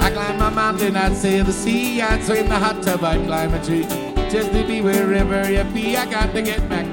I climb a mountain, I'd sail the sea, I'd swim the hot tub, I'd climb a tree. Just to be wherever you be, I got to get back